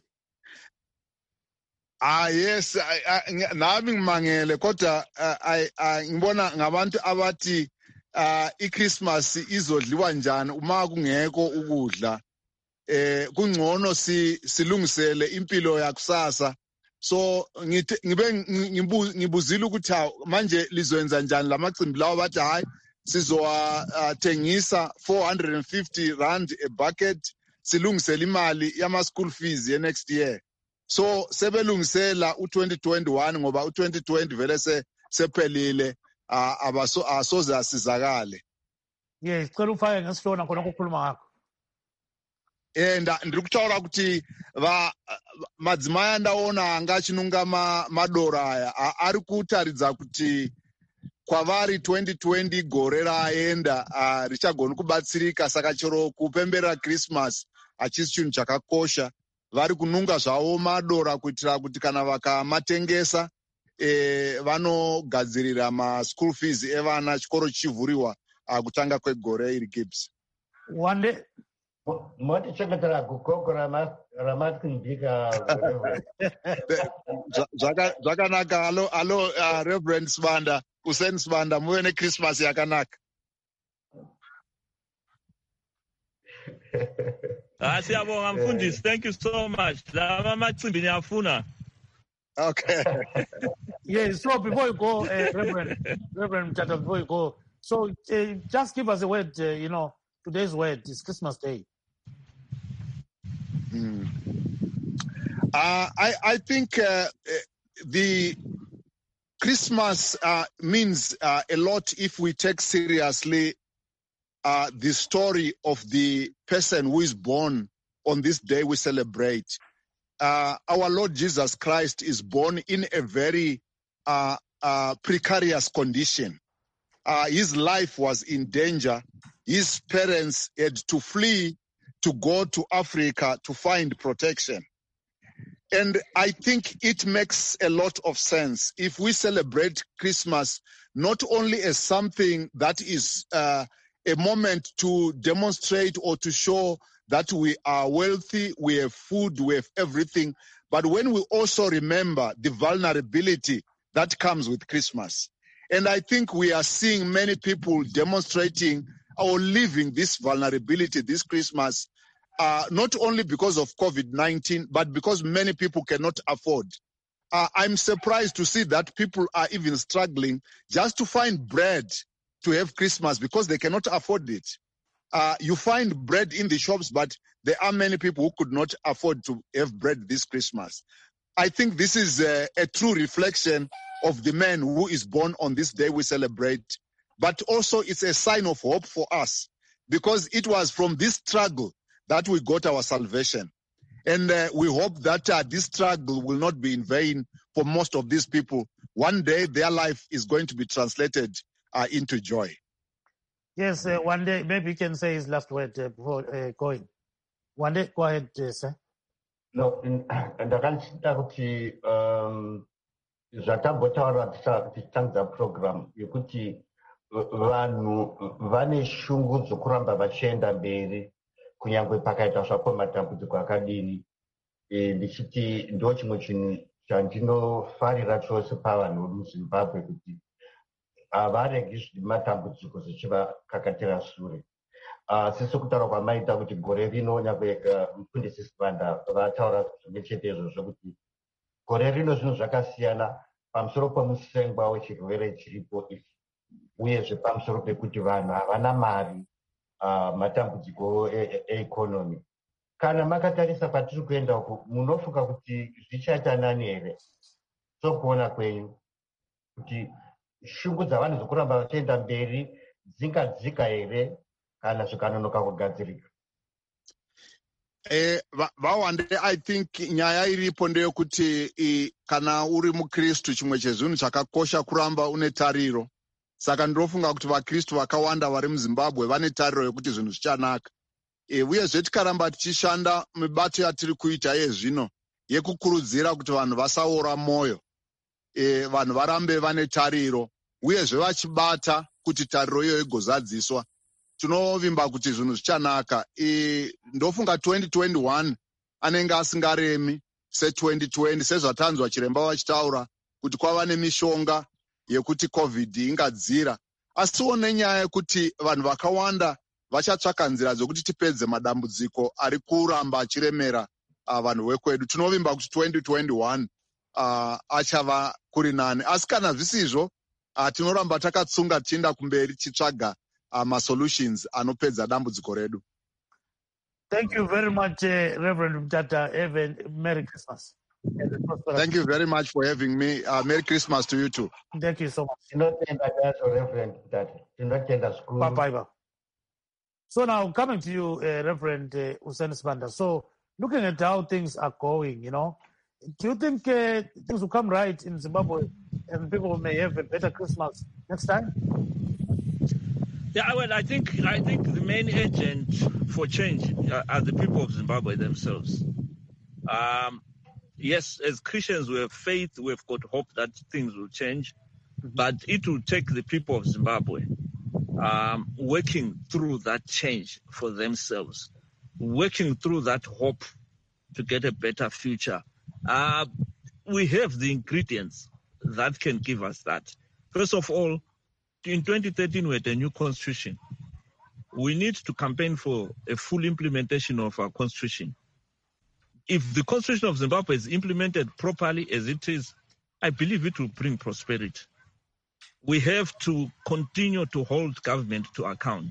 Ah yes, nami ngimangele kodwa ngibona ngabantu abathi iChristmas izodliwa njani uma kungekho ukudla. Eh kungcono si silungisele impilo yakusasa. So ngibe ngibuzile ukuthi manje lizoyenza njani lamacimbi lawo bathi hayi sizowathengisa four hundred fifty rand a bucket silungisela imali yama school fees ye next year. So sebelungisela u twenty twenty-one ngoba u twenty twenty vele se sephelile abaso asoze asizakale. Yes, cela ufake ngesihlona khona ukukhuluma ngakho. And ndiri kutaura kuti va madzimai andaona anga achinunga madora aya ari kutaridza kuti kwavari twenty twenty gore raenda richagona kubatsirika, saka chero kupemberera Christmas hachisi chinhu chakakosha. Vari kununga zvavo madora kuitira kuti kana vakamatengesa eh, vanogadzirira maschool fees evana chikoro chichivhuriwa uh, kutanga kwegore iri gibbs. One day motichengetera gugogo ramatindika zvakanaka. Alo alo uh, Reverend Sibanda, Usain Sibanda, muve neChristmas yakanaka. Siyabonga mfundisi, thank you so much. Lama macimbi niyafuna. Okay. Yes, so before you go, uh, Reverend, Reverend Mtata, before you go, so uh, just give us a word, uh, you know, today's word is Christmas Day. Mm. Uh, I, I think uh, the Christmas uh, means uh, a lot if we take seriously uh, the story of the person who is born on this day we celebrate. Uh, our Lord Jesus Christ is born in a very uh, uh, precarious condition. Uh, his life was in danger. His parents had to flee to go to Africa to find protection. And I think it makes a lot of sense if we celebrate Christmas not only as something that is uh, a moment to demonstrate or to show that we are wealthy, we have food, we have everything, but when we also remember the vulnerability that comes with Christmas. And I think we are seeing many people demonstrating or living this vulnerability this Christmas, uh, not only because of COVID nineteen, but because many people cannot afford. Uh, I'm surprised to see that people are even struggling just to find bread to have Christmas because they cannot afford it. Uh, you find bread in the shops, but there are many people who could not afford to have bread this Christmas. I think this is a, a true reflection of the man who is born on this day we celebrate, but also it's a sign of hope for us because it was from this struggle that we got our salvation. And uh, we hope that uh, this struggle will not be in vain for most of these people. One day their life is going to be translated uh, into joy. Yes, uh, one day, maybe you can say his last word uh, before uh, going. One day, go ahead, uh, sir. No, ndakachita kuti um, zvatambotaura tichitangidza program yekuti vanhu vane shungu dzokuramba vachienda mberi kunyange pakaita zvapo matambudziko akadini. Ndichiti ndo chimwe chinhu chandinofarira chose pavanhu vemuzimbabwe kuti havaregi matambudziko zvichivakakatira sure. Sisi kutaura kwamaita kuti gore rino nyangwe mufundisi Sibanda vataura zvimwe chete izvozvo kuti gore rino zvinhu zvakasiyana pamusoro pemusengwa wechirwere chiripo ichi uyezve pamusoro pekuti vanhu havana mari, matambudziko eikonomi. Kana makatarisa kwatiri kuenda uku munofunga kuti zvichaita nani here sokuona kwenyu kuti shungu dzavanhu dzokuramba vachienda mberi dzingadzika here kana zvikanonoka kugadzirika? Eh, vawande I think nyaya iripo ndeyekuti kana uri mukristu chimwe chezvinhu chakakosha kuramba une tariro. Saka ndinofunga kuti vakristu vakawanda vari muZimbabwe vane tariro yekuti zvinhu zvichanaka. E, uyezve tikaramba tichishanda mibato yatiri kuita yezvino yekukurudzira kuti vanhu vasaora mwoyo, e, vanhu varambe vane tariro uyezve vachibata kuti tariro iyo igozadziswa. Tinovimba kuti zvinhu zvichanaka. E, ndofunga twenty twenty-one anenge asingaremi se twenty twenty sezvatanzwa chiremba vachitaura kuti kwava nemishonga yekuti COVID ingadzira. Asiwo nenyaya yekuti vanhu vakawanda vachatsvaka nzira dzokuti tipedze madambudziko ari kuramba achiremera uh, vanhu vekwedu. Tinovimba kuti twenty twenty-one uh, achava kuri nani. Asi kana zvisizvo uh, tinoramba takatsunga tichienda kumberi tichitsvaga uh, masolutions anopedza dambudziko redu. Thank you very much, uh, Reverend Mtata. Even Merry Christmas. Thank you very much for having me. Uh, Merry Christmas to you too. Thank you so much. Reverend Mtata. Bye bye. So now coming to you, uh, Reverend uh, Usain Sibanda. So looking at how things are going, you know, do you think uh, things will come right in Zimbabwe and people may have a better Christmas next time? Yeah, well, I think I think the main agent for change are, are the people of Zimbabwe themselves. Um, yes, as Christians, we have faith, we have got hope that things will change, but it will take the people of Zimbabwe um, working through that change for themselves, working through that hope to get a better future. Uh, we have the ingredients that can give us that. First of all, in twenty thirteen, we had a new constitution. We need to campaign for a full implementation of our constitution. If the constitution of Zimbabwe is implemented properly as it is, I believe it will bring prosperity. We have to continue to hold government to account.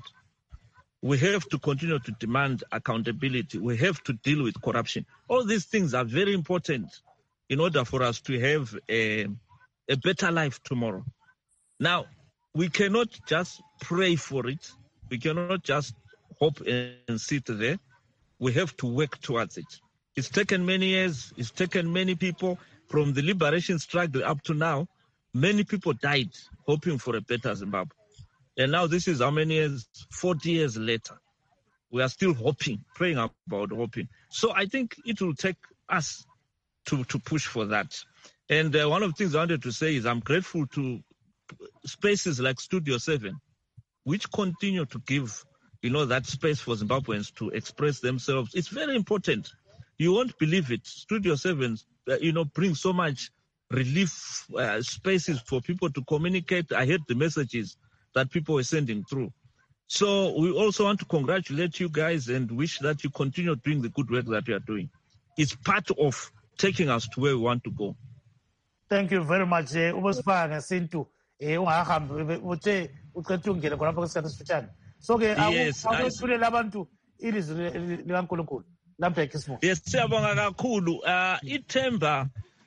We have to continue to demand accountability. We have to deal with corruption. All these things are very important in order for us to have a, a better life tomorrow. Now, we cannot just pray for it. We cannot just hope and sit there. We have to work towards it. It's taken many years. It's taken many people from the liberation struggle up to now. Many people died hoping for a better Zimbabwe. And now this is how many years? forty years later. We are still hoping, praying about hoping. So I think it will take us to, to push for that. And uh, one of the things I wanted to say is I'm grateful to spaces like Studio seven, which continue to give, you know, that space for Zimbabweans to express themselves. It's very important. You won't believe it. Studio seven, uh, you know, brings so much relief uh, spaces for people to communicate. I heard the messages that people were sending through. So we also want to congratulate you guys and wish that you continue doing the good work that you are doing. It's part of taking us to where we want to go. Thank you very much. Ubosifaka Sintu ungahambi uthe uqethe ungena khona lapha kwesikhathi esifitshane. So ke akuthulela abantu ilizwi likaNkulunkulu lapha eKismo. Yes, siyabonga kakhulu. Uh ithemba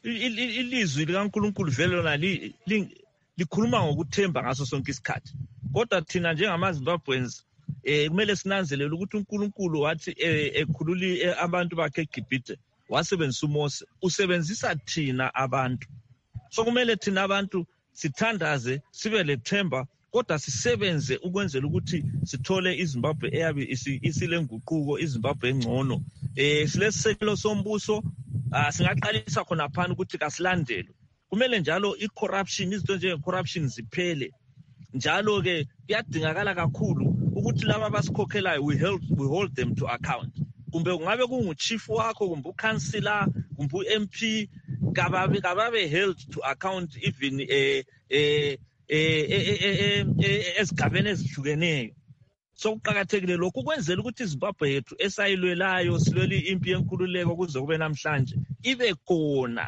ilizwi likaNkulunkulu vele lona likhuluma ngokuthemba ngaso sonke isikhathi. Kodwa thina njengamaZimbabweans eh kumele sinanzelele ukuthi uNkulunkulu wathi ekhululi abantu bakhe eGibhithe wasebenzisa uMose, usebenzisa thina abantu. So kumele thina abantu sithandaze, sibe lethemba, kodwa sisebenze ukwenzela ukuthi sithole iZimbabwe eyabe isilenguquko, iZimbabwe engcono. Eh silesisekelo sombuso singaqalisa khona phana ukuthi kasilandele. Kumele njalo i-corruption, izinto njenge-corruption ziphele. Njalo ke kuyadingakala kakhulu ukuthi laba abasikhokhelayo we hold we hold them to account. Kumbe kungabe kunguchief wakho, kumbe ukansila, kumbe u-M P, kababe kababe held to account even eh eh eh esigabeni ezihlukeneyo. So kuqakathekile lokhu kwenzela ukuthi iZimbabwe yethu esayilwelayo silwela impi yenkululeko kuze kube namhlanje ibe khona.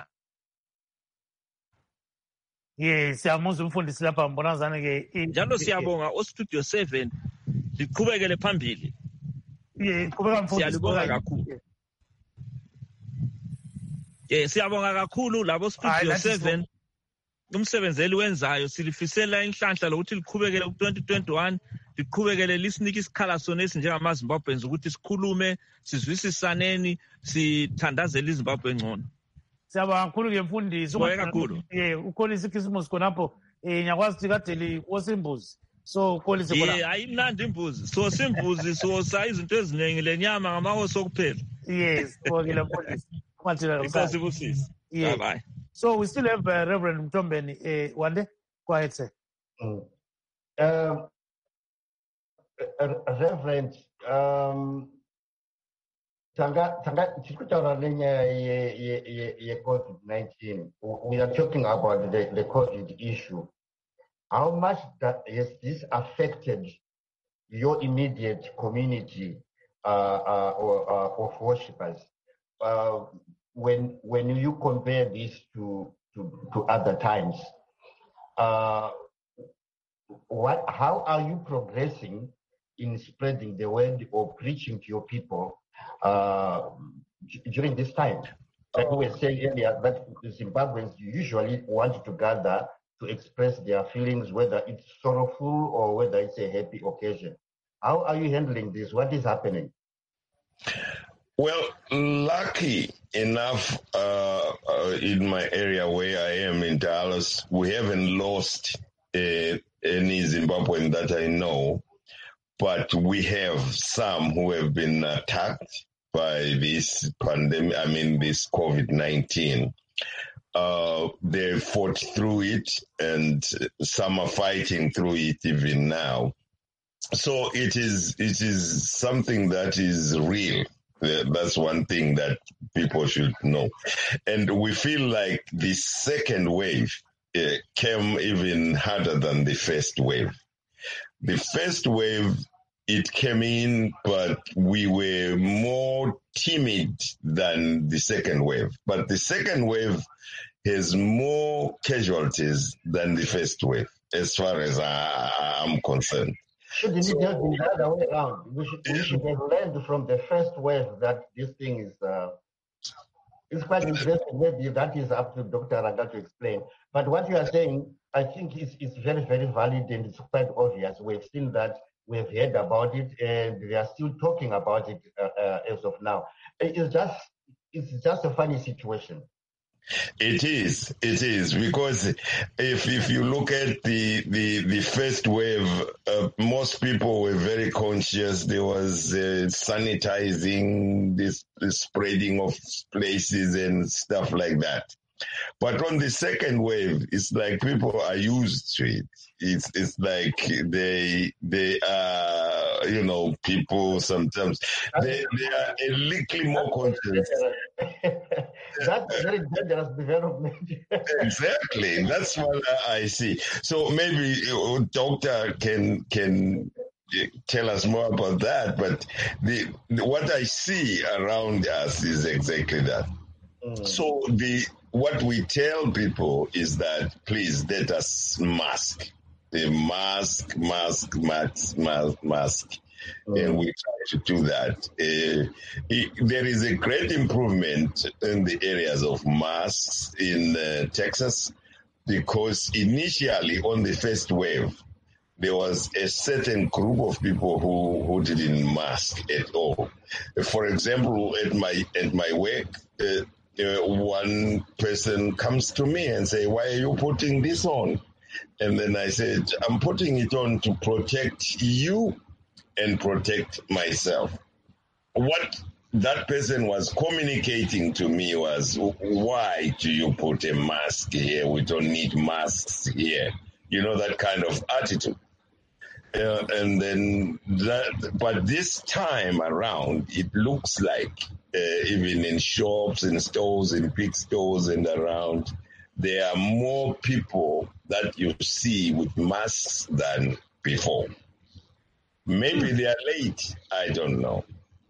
Yes, siyamuzwa umfundisi lapha mbonazana ke njalo siyabonga o-Studio seven liqhubekele phambili. Yeah, qhubeka mfundisi. Siyalibonga kakhulu. Yeah, siyabonga kakhulu labo Studio seven umsebenzeli wenzayo, silifisela inhlanhla lokuthi liqhubekele ku twenty twenty-one, liqhubekele lisinike isikhala sona esinjengamaZimbabweans ukuthi sikhulume, sizwisisaneni, sithandazele iZimbabwe engcono. Siyabonga kakhulu ke mfundisi. Ngoye kakhulu. Yeah, ukholisa iChristmas khonapho eh nyakwazi ukuthi kade liwosimbuzi. So ukholisa khona. Yeah, ayimnandi imbuzi. So simbuzi so sa izinto eziningi lenyama ngamahoso kuphela. Yes, ngokile mfundisi. Kwathela Inkosi busisi. Bye bye. So we still have uh, Reverend Mtombeni eh Wande, go ahead sir. Mm. Um uh, Reverend um Tanga, Tanga, COVID nineteen. We are talking about the, the COVID issue. How much that has this affected your immediate community uh, uh, or, uh, of worshippers? Uh, when when you compare this to to, to other times, uh, what? How are you progressing in spreading the word or preaching to your people? Uh, during this time, like we were saying earlier, that Zimbabweans usually want to gather to express their feelings, whether it's sorrowful or whether it's a happy occasion. How are you handling this? What is happening? Well, lucky enough, uh, uh, in my area where I am in Dallas, we haven't lost uh, any Zimbabwean that I know. But we have some who have been attacked by this pandemic, I mean, this COVID nineteen. Uh, they fought through it, and some are fighting through it even now. So it is it is something that is real. That's one thing that people should know. And we feel like the second wave uh, came even harder than the first wave. The first wave, it came in, but we were more timid than the second wave. But the second wave has more casualties than the first wave, as far as I, I'm concerned. Shouldn't So- it have been the other way around? We should, we should have learned from the first wave that this thing is uh, it's quite interesting. Maybe that is up to Doctor Ranga to explain. But what you are saying, I think is is very, very valid, and it's quite obvious. We've seen that, we've heard about it, and we are still talking about it uh, uh, as of now. It's just it's just a funny situation. It is, it is, because if if you look at the the, the first wave, uh, most people were very conscious. There was uh, sanitizing, this, this spreading of places and stuff like that. But on the second wave, it's like people are used to it. It's it's like they they are, you know, people sometimes they they are a little more conscious. That's a very dangerous development. Exactly, that's what I see. So maybe uh, doctor can can tell us more about that. But the what I see around us is exactly that. Mm. So the what we tell people is that please let us mask, the mask, mask, mask, mask, mask. Mm. And we try to do that. Uh, it, there is a great improvement in the areas of masks in uh, Texas, because initially on the first wave, there was a certain group of people who, who didn't mask at all. For example, at my at my work, uh, uh, one person comes to me and say, "Why are you putting this on?" And then I said, "I'm putting it on to protect you and protect myself." What that person was communicating to me was, why do you put a mask here? We don't need masks here. You know, that kind of attitude. Uh, and then that, but this time around, it looks like uh, even in shops, in stores, in big stores and around, there are more people that you see with masks than before. Maybe they are late. I don't know.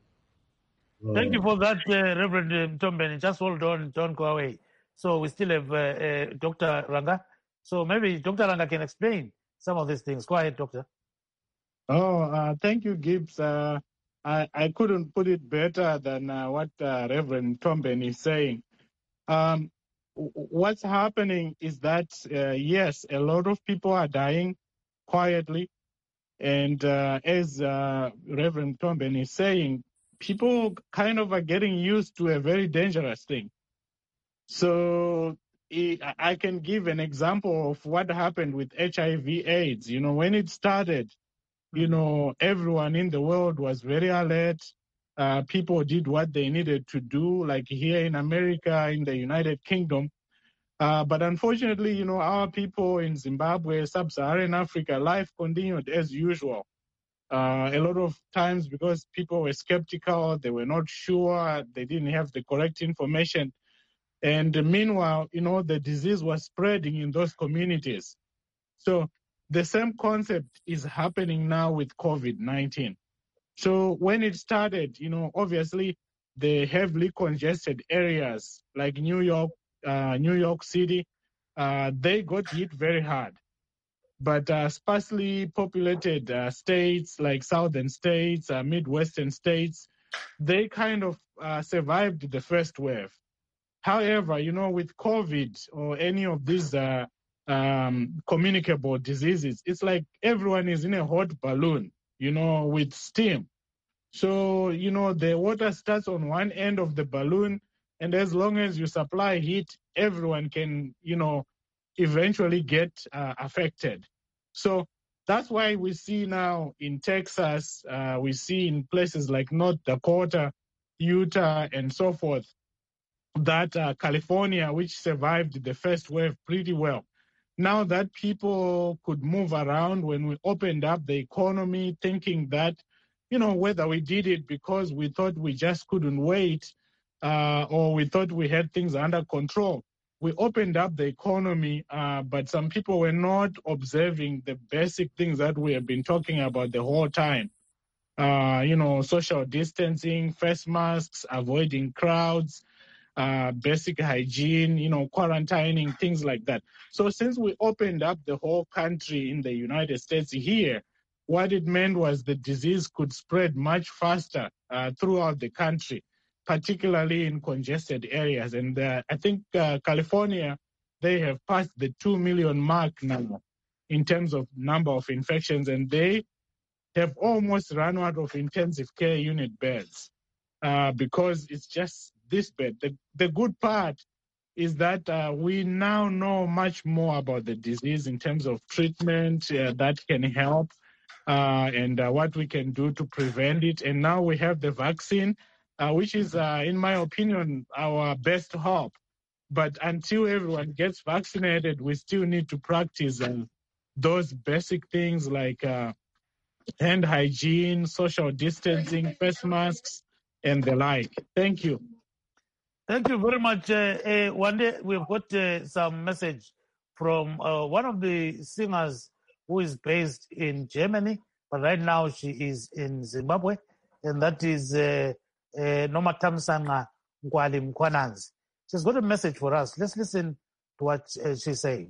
Thank you for that, uh, Reverend uh, Tombeni. Just hold on, don't go away. So we still have uh, uh, Doctor Ranga. So maybe Doctor Ranga can explain some of these things. Go ahead, Doctor. Oh, uh, thank you, Gibbs. Uh, I, I couldn't put it better than uh, what uh, Reverend Tombeni is saying. Um, w- what's happening is that, uh, yes, a lot of people are dying quietly. And uh, as uh, Reverend Tombeni is saying, people kind of are getting used to a very dangerous thing. So it, I can give an example of what happened with H I V AIDS. You know, when it started, you know, everyone in the world was very alert. Uh, people did what they needed to do, like here in America, in the United Kingdom. Uh, but unfortunately, you know, our people in Zimbabwe, sub-Saharan Africa, life continued as usual. Uh, a lot of times because people were skeptical, they were not sure, they didn't have the correct information. And meanwhile, you know, the disease was spreading in those communities. So the same concept is happening now with COVID nineteen. So when it started, you know, obviously the heavily congested areas like New York, uh, New York City, uh, they got hit very hard. But uh, sparsely populated uh, states like southern states, uh, Midwestern states, they kind of uh, survived the first wave. However, you know, with COVID or any of these uh, um, communicable diseases, it's like everyone is in a hot balloon, you know, with steam. So, you know, the water starts on one end of the balloon, and as long as you supply heat, everyone can, you know, eventually get uh, affected. So that's why we see now in Texas, uh, we see in places like North Dakota, Utah, and so forth, that uh, California, which survived the first wave pretty well, now that people could move around when we opened up the economy, thinking that, you know, whether we did it because we thought we just couldn't wait uh, or we thought we had things under control. We opened up the economy, uh, but some people were not observing the basic things that we have been talking about the whole time. Uh, you know, social distancing, face masks, avoiding crowds, uh, basic hygiene, you know, quarantining, things like that. So since we opened up the whole country in the United States here, what it meant was the disease could spread much faster uh, throughout the country, particularly in congested areas. And uh, I think uh, California, they have passed the two million mark now in terms of number of infections, and they have almost run out of intensive care unit beds uh, because it's just this bad. The, the good part is that uh, we now know much more about the disease in terms of treatment uh, that can help uh, and uh, what we can do to prevent it. And now we have the vaccine, uh, which is, uh, in my opinion, our best hope. But until everyone gets vaccinated, we still need to practice uh, those basic things like uh, hand hygiene, social distancing, face masks, and the like. Thank you. Thank you very much. Uh, uh, one day we've got uh, some message from uh, one of the singers who is based in Germany, but right now she is in Zimbabwe, and that is uh, uh, Nomatamsanga Nkwali Mkwananzi. She's got a message for us. Let's listen to what uh, she's saying.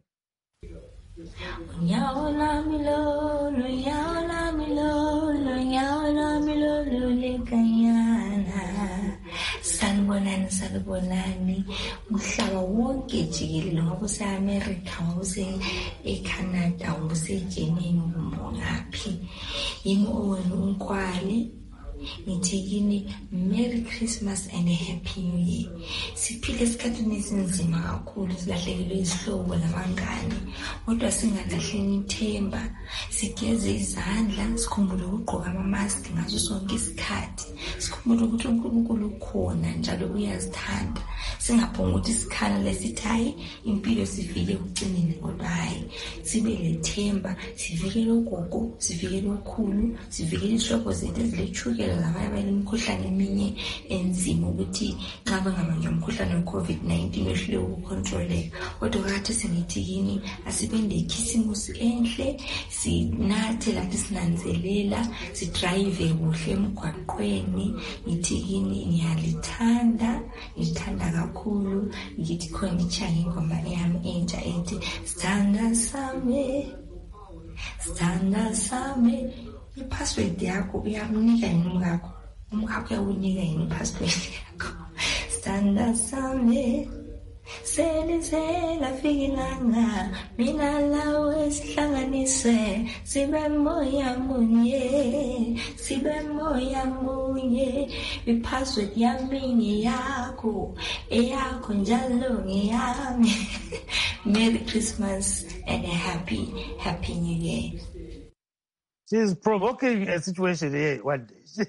Sanibonani sanibonani umhlaba wonke jikelele ngoba use-America ngoba use-eCanada ngoba use-Germany ngaphi yimi owenu uNkwali ngithi kini Merry Christmas and a Happy New Year. Siphile esikhathini esinzima kakhulu, silahlekelwe izihlobo nabangani, kodwa singalahleni ithemba, sigeze izandla, sikhumbule ukugqoka ama-mask ngaso sonke isikhathi, sikhumbule ukuthi uNkulunkulu ukhona njalo uyazithanda, singaphongi ukuthi isikhala lesithi hayi impilo sifike ekucineni, kodwa hayi sibe lethemba, sivikele ugogo, sivikele ukhulu, sivikele izihlobo zethu ezilethukela labanye banemikhuhlane eminye enzima ukuthi xa bangamanje umkhuhlane we-COVID nineteen wehlule ukucontroleka. Kodwa kade singithi kini asibende ikhisimusi enhle, sinathe lapho sinanzelela, sidrayive kuhle emgwaqweni. Ngithi kini ngiyalithanda, ngithanda kakhulu, ngithi khona ichaya ingoma yami entsha ethi sithanda sami, sithanda sami. I-password yakho uyamnika yini umkakho? Umkakho uyawunika yini i-password yakho? Sithanda sami, selizela fikilanga, mina lawe sihlanganise, sibe moya munye, sibe moya munye. I-password yami ngeyakho, eyakho njalo ngeyami. Merry Christmas and a happy, happy New Year. She's provoking a situation here one day.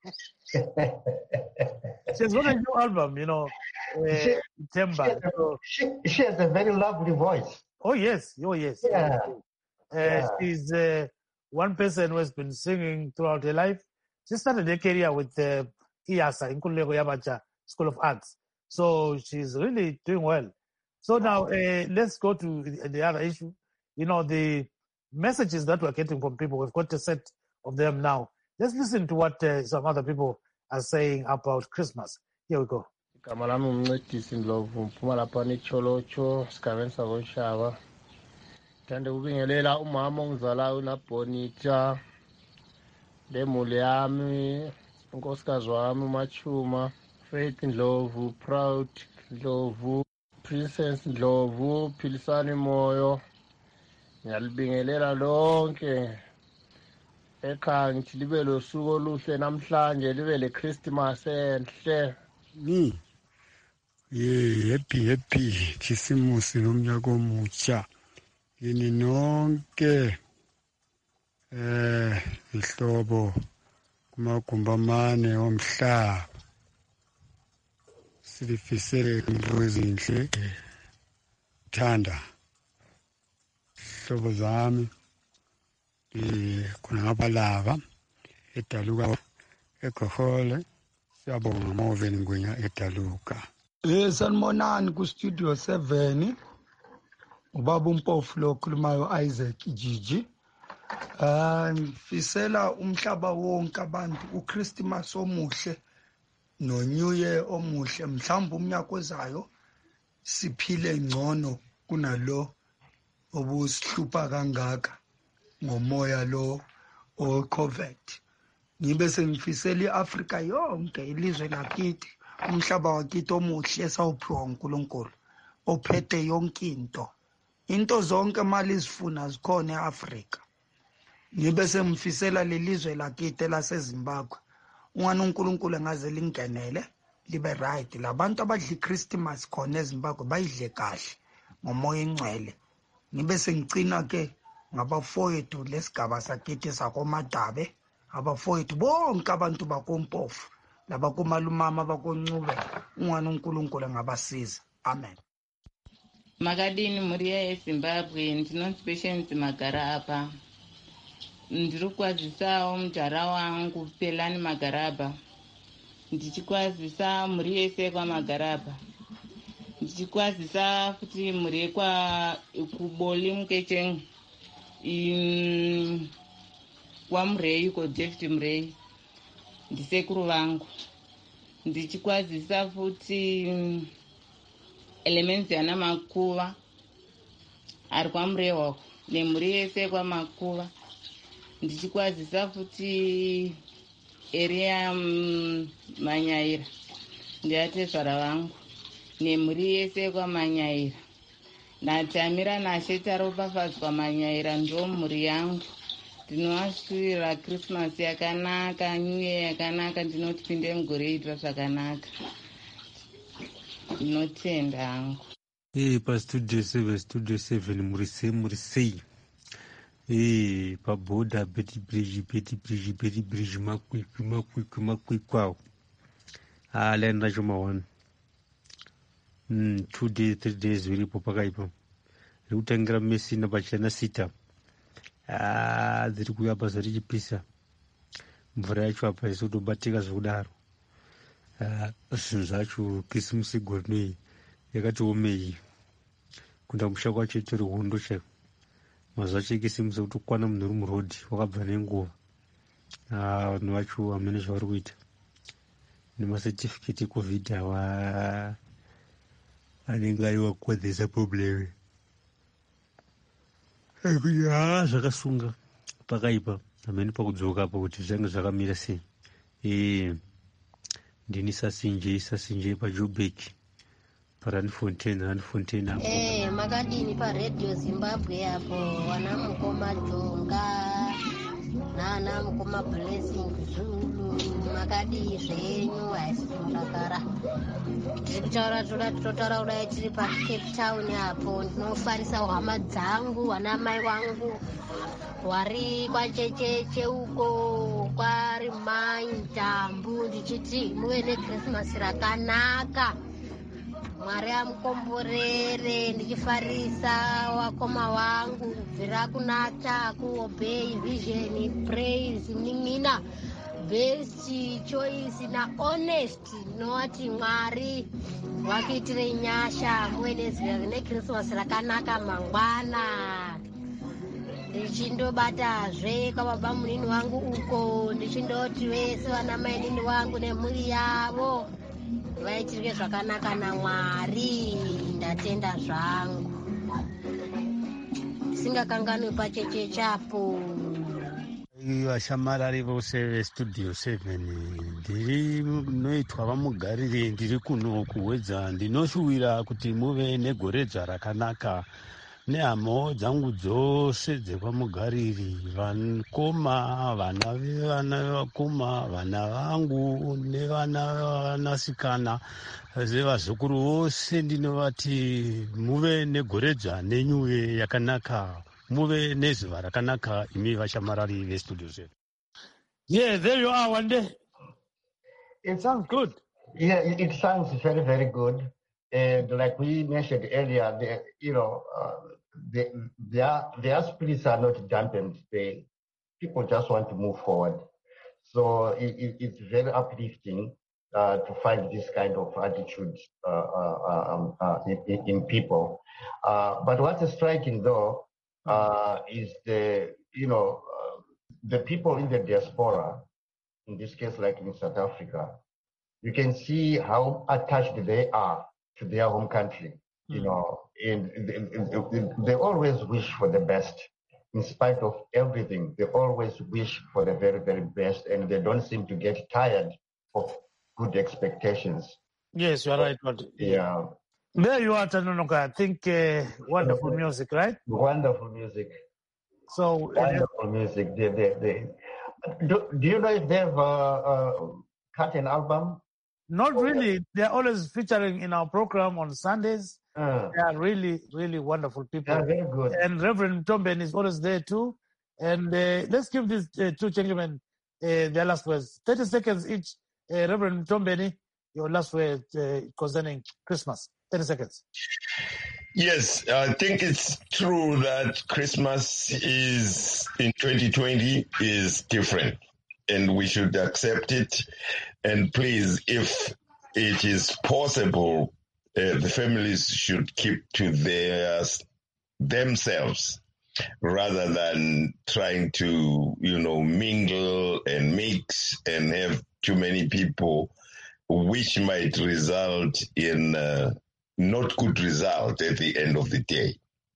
She's got a new album, you know, uh, she, Timber. She, she, she has a very lovely voice. Oh, yes. Oh, yes. Yeah. Uh, yeah. She's uh, one person who has been singing throughout her life. She started her career with uh, I A S A, Nkululeko Yabacha School of Arts. So she's really doing well. So now uh, let's go to the, the other issue. You know, the messages that we're getting from people. We've got a set of them now. Let's listen to what uh, some other people are saying about Christmas. Here we go. Igama lami umncedisi Ndlovu mphuma lapha eCholocho esigabeni sakoShaba. Ngithanda ukubingelela umama ongizalayo uNabonita, lemuli yami, unkosikazi wami uMachuma, Faith Ndlovu, Proud Ndlovu, Princess Ndlovu, Philisani Moyo. Ngiyalibingelela lonke ekhaya, ngithi libe losuku oluhle namhlanje, libe le Christmas enhle. Ni ye happy happy Christmas nomnyaka omutsha yini nonke eh ihlobo kumagumba amane omhlaba. silifisele into ezinhle thanda hlobo zami eh khona ngabalava edaluka eGohole siyabonga Moven Ngwenya edaluka. Eh sanibonani ku studio seven ubaba uMpofu lo khulumayo Isaac Jiji. Ah ngifisela umhlaba wonke abantu uChristmas omuhle no New Year omuhle, mhlawumbe umnyaka ozayo siphile ngcono kunalo obusihlupa kangaka ngomoya lo o COVID. Ngibe sengifisela iAfrika yonke ilizwe lakithi umhlaba wakithi omuhle esawuphiwa uNkulunkulu ophethe yonke into. Into zonke mali izifuna zikhona eAfrika. Ngibe sengifisela lelizwe lakithi laseZimbabwe. Ungani uNkulunkulu engaze lingenele libe right. Labantu abadla iChristmas khona eZimbabwe bayidle kahle ngomoya engcwele. Ngibe sengicina ke ngabafowethu lesigaba sakithi sakoMadabe, abafowethu bonke abantu bakoMpofu labakomalumama bakoNcube. Ungani uNkulunkulu engabasiza. Amen. Makadini Muria eZimbabwe, ndinonzi Patience Magara apa. Ndiri kwazisa mujara wangu Pelani Magaraba. Ndichikwazisa muri yese kwa Magaraba. Ndichikwazisa kuti muri kwa kuboli mukecheng in kwa Murei ko David Murei ndisekuru vangu. Ndichikwazisa futi elements yana Makuva ari kwa Murei wako nemuri yese kwa Makuva. Ndichikwazisa futi area um, Manyaira ndiatezvara vangu nemhuri yese kwa Manyaira. Natamira nashe ropafadzwa Manyaira ndo mhuri yangu. Ndinovashuvira Christmas yakanaka, New Year yakanaka, ndinoti pinde mugore itwa zvakanaka. Ndinotenda hangu. Eh pa studio seven studio seven muri sei muri sei. Eh pa boda beti bridge beti bridge beti bridge makwikwi makwikwi makwikwawo. Ah lenda choma one. Mm two days three days viripo pakaipa. Rikutangira Messi na Bachana sita. Ah dziri kuya basa richipisa. Mvura yacho apa isotobatika zvakudaro. Ah zvinhu zvacho Christmas gornei yakati omei. Kunda musha kwacho tori hondo chaiko. Mazuva chekisimusa kuti kwana munhu uri murodhi wakabva nenguva. Vanhu vacho hamene zvavari kuita nemasetifiketi ecovid awa anenge aiwa kukwadzisa problem ekuti haa zvakasunga pakaipa hamene pakudzoka apa kuti zvange zvakamira sei. E ndini sasinje sasinje paJoburg paRandfontein Randfontein apo. Eh makadini paRadio Zimbabwe apo wana mukoma Jonga nana mukoma Blessing Zulu makadi zvenyu aisindakara. Tiri kutaura toda totaura kudai tiri paCape Town apo ndinofarisa hama dzangu wana mai wangu wari kwachecheche uko kwari Maintambu ndichiti muve neChristmas rakanaka. Mwari amukomborere ndichifarisa wakoma wangu kubvira kunata kuobey vision praise nin'ina best choice na honest noti Mwari wakuitire nyasha muve neChristmas rakanaka mangwana. Ndichindobata kwababa munini wangu uko ndichindoti vese vana mainini wangu nemhuri yavo vaitirike zvakanaka naMwari. Ndatenda zvangu ndisingakanganwi pacheche chapo. Vashamarari vose vestudio seven ndiri noitwa vamugarire ndiri kuno kuwedza ndinoshuwira kuti muve negoredza rakanaka nehamo dzangu dzose dzepamugariri vakoma vana vevana vevakoma vana vangu nevana vevanasikana zevazukuru vose ndinovati muve negoredza nenyuwe yakanaka muve nezuva rakanaka imi vashamarari vestudio seven. Yeah, there you are one day. It sounds good. Yeah, it, it sounds very, very good. And like we mentioned earlier, the, you know, uh, the, their, their spirits are not dampened. They, people just want to move forward. So it, it, it's very uplifting uh, to find this kind of attitude uh, uh, um, uh, in, in people. Uh, but what is striking, though, uh, is the, you know, uh, the people in the diaspora, in this case, like in South Africa, you can see how attached they are to their home country, you mm. know, and they, they always wish for the best. In spite of everything, they always wish for the very, very best, and they don't seem to get tired of good expectations. Yes, you are right. But yeah. There you are, Tanunuka. I think uh, wonderful music, right? Wonderful music. So Wonderful uh, music. They, they, they, do, do you know if they've uh, uh, cut an album? Not really. They're always featuring in our program on Sundays. Uh, they are really, really wonderful people. Yeah, very good. And Reverend Mtombeni is always there too. And uh, let's give these uh, two gentlemen uh, their last words. thirty seconds each. Uh, Reverend Mtombeni, your last word uh, concerning Christmas. thirty seconds. Yes, I think it's true that Christmas is in twenty twenty is different, and we should accept it. And please, if it is possible, uh, the families should keep to their themselves rather than trying to, you know, mingle and mix and have too many people, which might result in uh, not good result at the end of the day.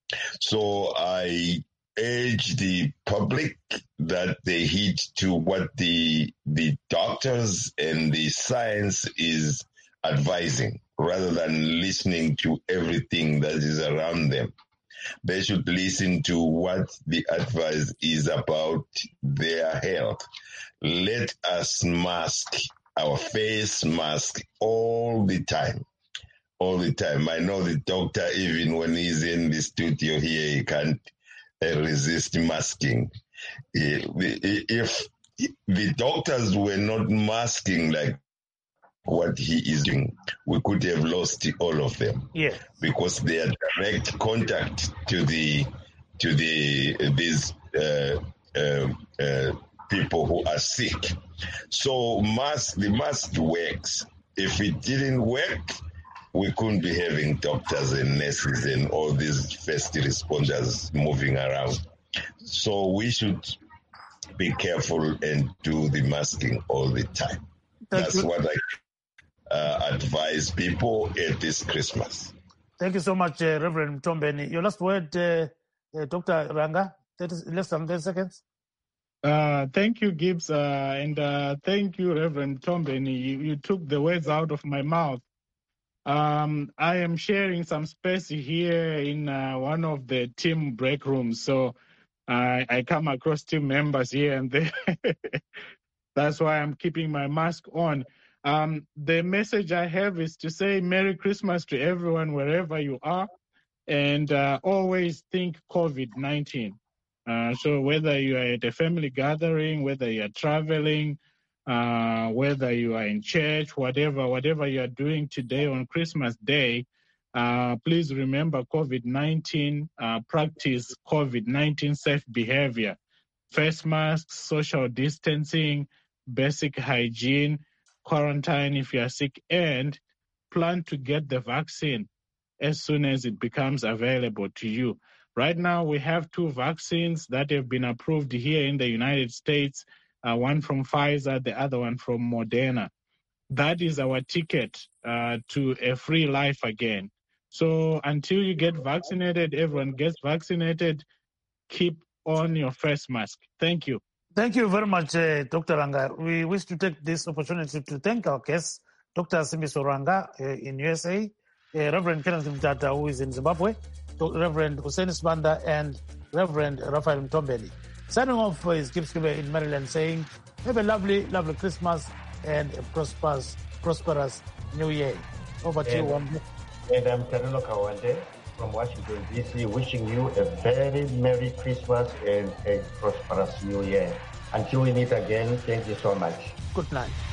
So I urge the public that they heed to what the the doctors and the science is advising, rather than listening to everything that is around them. They should listen to what the advice is about their health. Let us mask our face mask all the time. All the time. I know the doctor, even when he's in the studio here, he can't uh, resist masking. Uh, if the doctors were not masking like what he is doing, we could have lost all of them. Yeah. Because they are direct contact to the to the uh, these uh, uh, uh, people who are sick. So mask the mask works. If it didn't work, we couldn't be having doctors and nurses and all these first responders moving around. So we should be careful and do the masking all the time. Thank That's you. what I uh, advise people at this Christmas. Thank you so much, uh, Reverend Mtombeni. Your last word, uh, uh, Doctor Ranga, thirty, less than thirty seconds. Uh, thank you, Gibbs, uh, and uh, thank you, Reverend Mtombeni. You, you took the words out of my mouth. Um, I am sharing some space here in uh, one of the team break rooms, so I, I come across team members here and there. That's why I'm keeping my mask on. Um, the message I have is to say Merry Christmas to everyone wherever you are, and uh, always think COVID nineteen. Uh, so whether you are at a family gathering, whether you are traveling, uh, whether you are in church, whatever, whatever you are doing today on Christmas Day, uh, please remember COVID nineteen, uh, practice COVID nineteen safe behavior, face masks, social distancing, basic hygiene, quarantine if you are sick, and plan to get the vaccine as soon as it becomes available to you. Right now, we have two vaccines that have been approved here in the United States, uh, one from Pfizer, the other one from Moderna. That is our ticket uh, to a free life again. So until you get vaccinated, everyone gets vaccinated, keep on your face mask. Thank you. Thank you very much, uh, Doctor Ranga. We wish to take this opportunity to thank our guests, Doctor Simbiso Ranga uh, in U S A, uh, Reverend Kenneth Mtata, who is in Zimbabwe, Reverend Hussein Sibanda, and Reverend Raphael Mtombeni. Signing off is Gibbs Kibe in Maryland, saying, have a lovely, lovely Christmas and a prosperous, prosperous New Year. Over to you, Wambu. And I'm Tanuno Kawande from Washington, D C, wishing you a very Merry Christmas and a prosperous New Year. Until we meet again, thank you so much. Good night.